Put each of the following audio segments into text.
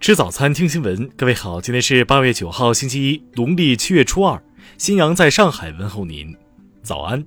吃早餐听新闻，各位好，今天是8月9号星期一，农历7月初2，新阳在上海问候您，早安。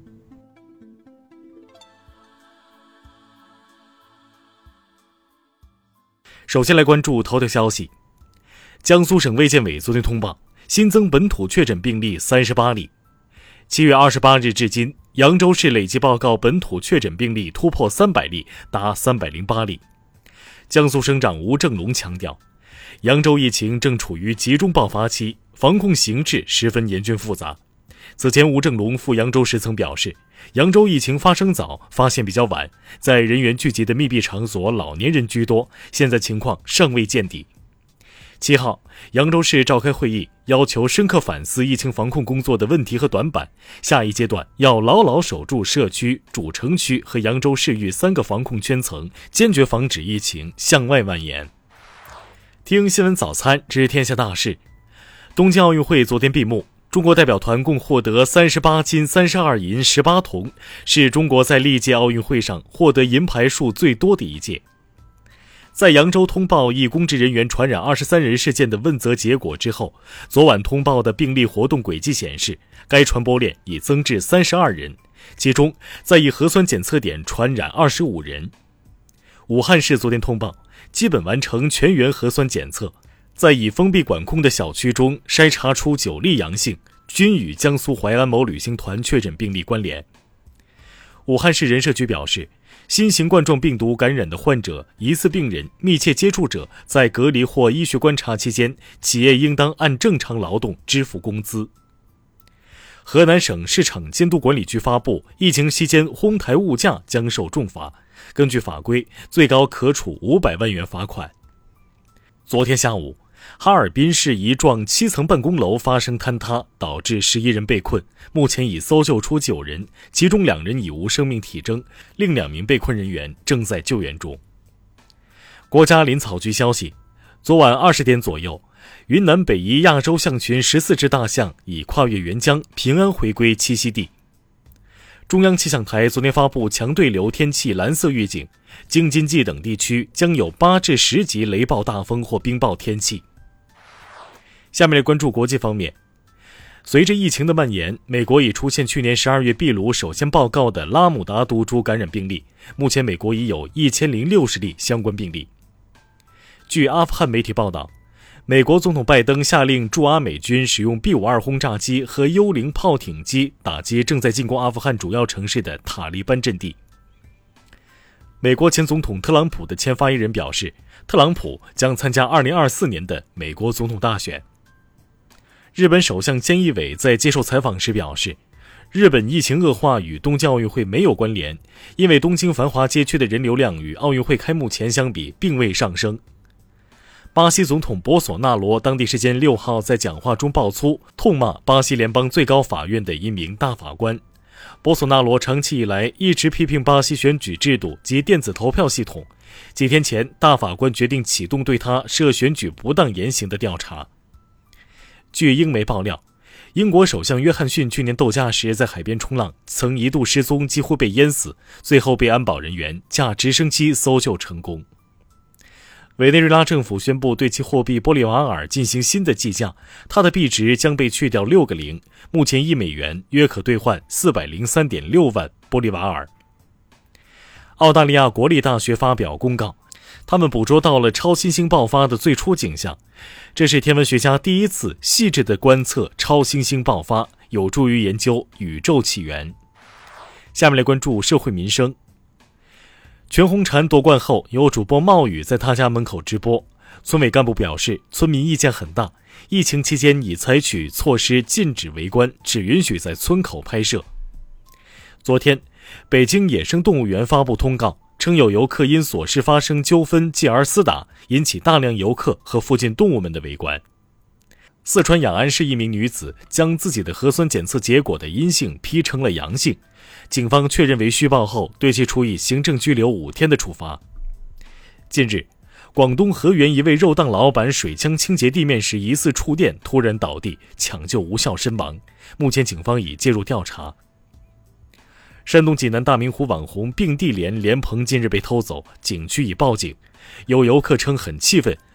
首先来关注头条消息，江苏省卫健委昨天通报，新增本土确诊病例38例。7月28日至今，扬州市累计报告本土确诊病例突破300例，达308例。江苏省长吴正龙强调，扬州疫情正处于集中爆发期，防控形势十分严峻复杂。此前，吴正龙赴扬州时曾表示，扬州疫情发生早，发现比较晚，在人员聚集的密闭场所，老年人居多，现在情况尚未见底。7号，扬州市召开会议，要求深刻反思疫情防控工作的问题和短板，下一阶段要牢牢守住社区、主城区和扬州市域3个防控圈层，坚决防止疫情向外蔓延。听新闻早餐知天下大事。东京奥运会昨天闭幕，中国代表团共获得38金、32银、18铜，是中国在历届奥运会上获得银牌数最多的一届。在扬州通报一公职人员传染23人事件的问责结果之后，昨晚通报的病例活动轨迹显示，该传播链已增至32人，其中在一核酸检测点传染25人。武汉市昨天通报，基本完成全员核酸检测，在已封闭管控的小区中筛查出9例阳性，均与江苏淮安某旅行团确诊病例关联。武汉市人社局表示，新型冠状病毒感染的患者、疑似病人、密切接触者在隔离或医学观察期间，企业应当按正常劳动支付工资。河南省市场监督管理局发布，疫情期间哄抬物价将受重罚，根据法规，最高可处500万元罚款。昨天下午，哈尔滨市一幢7层办公楼发生坍塌，导致11人被困，目前已搜救出9人，其中2人已无生命体征，另2名被困人员正在救援中。国家林草局消息，昨晚20点左右，云南北宜亚洲象群14只大象已跨越沅江，平安回归栖息地。中央气象台昨天发布强对流天气蓝色预警，京津冀等地区将有8至10级雷暴大风或冰雹天气。下面来关注国际方面，随着疫情的蔓延，美国已出现去年12月秘鲁首先报告的拉姆达毒株感染病例，目前美国已有1060例相关病例。据阿富汗媒体报道，美国总统拜登下令驻阿美军使用 B-52 轰炸机和幽灵炮艇机打击正在进攻阿富汗主要城市的塔利班阵地。美国前总统特朗普的前发言人表示，特朗普将参加2024年的美国总统大选。日本首相菅义伟在接受采访时表示，日本疫情恶化与东京奥运会没有关联，因为东京繁华街区的人流量与奥运会开幕前相比并未上升。巴西总统博索纳罗当地时间6号在讲话中爆粗，痛骂巴西联邦最高法院的一名大法官。博索纳罗长期以来一直批评巴西选举制度及电子投票系统，几天前大法官决定启动对他涉选举不当言行的调查。据英媒爆料，英国首相约翰逊去年度假时在海边冲浪，曾一度失踪，几乎被淹死，最后被安保人员驾直升机搜救成功。委内瑞拉政府宣布对其货币玻利瓦尔进行新的计价，它的币值将被去掉6个零，目前1美元约可兑换403.6万玻利瓦尔。澳大利亚国立大学发表公告，他们捕捉到了超新星爆发的最初景象，这是天文学家第一次细致地观测超新星爆发，有助于研究宇宙起源。下面来关注社会民生。全红婵夺冠后，有主播冒雨在他家门口直播。村委干部表示，村民意见很大，疫情期间已采取措施禁止围观，只允许在村口拍摄。昨天，北京野生动物园发布通告，称有游客因琐事发生纠纷继而厮打，引起大量游客和附近动物们的围观。四川雅安市一名女子将自己的核酸检测结果的阴性批成了阳性，警方确认为虚报后，对其处以行政拘留5天的处罚。近日，广东河源一位肉档老板水枪清洁地面时疑似触电，突然倒地，抢救无效身亡。目前警方已介入调查。山东济南大明湖网红并蒂莲莲蓬近日被偷走，景区已报警。有游客称很气愤，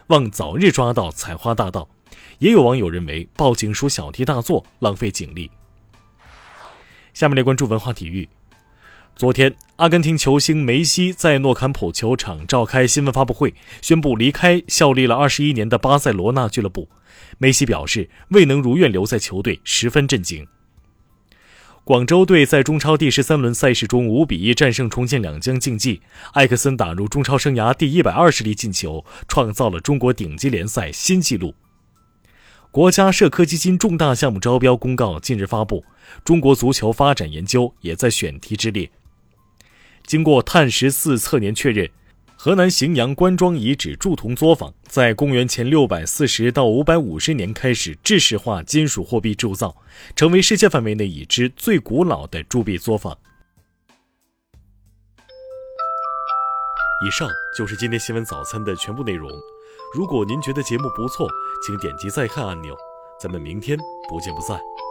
望早日抓到采花大盗。也有网友认为报警属小题大做，浪费警力。下面来关注文化体育。昨天，阿根廷球星梅西在诺坎普球场召开新闻发布会，宣布离开效力了21年的巴塞罗那俱乐部。梅西表示，未能如愿留在球队，十分震惊。广州队在中超第13轮赛事中5-1战胜重庆两江竞技，艾克森打入中超生涯第120粒进球，创造了中国顶级联赛新纪录。国家社科基金重大项目招标公告近日发布，中国足球发展研究也在选题之列。经过碳14测年确认，河南荥阳关庄遗址铸铜作坊在公元前640到550年开始制式化金属货币铸造，成为世界范围内已知最古老的铸币作坊。以上就是今天新闻早餐的全部内容。如果您觉得节目不错，请点击再看按钮。咱们明天不见不散。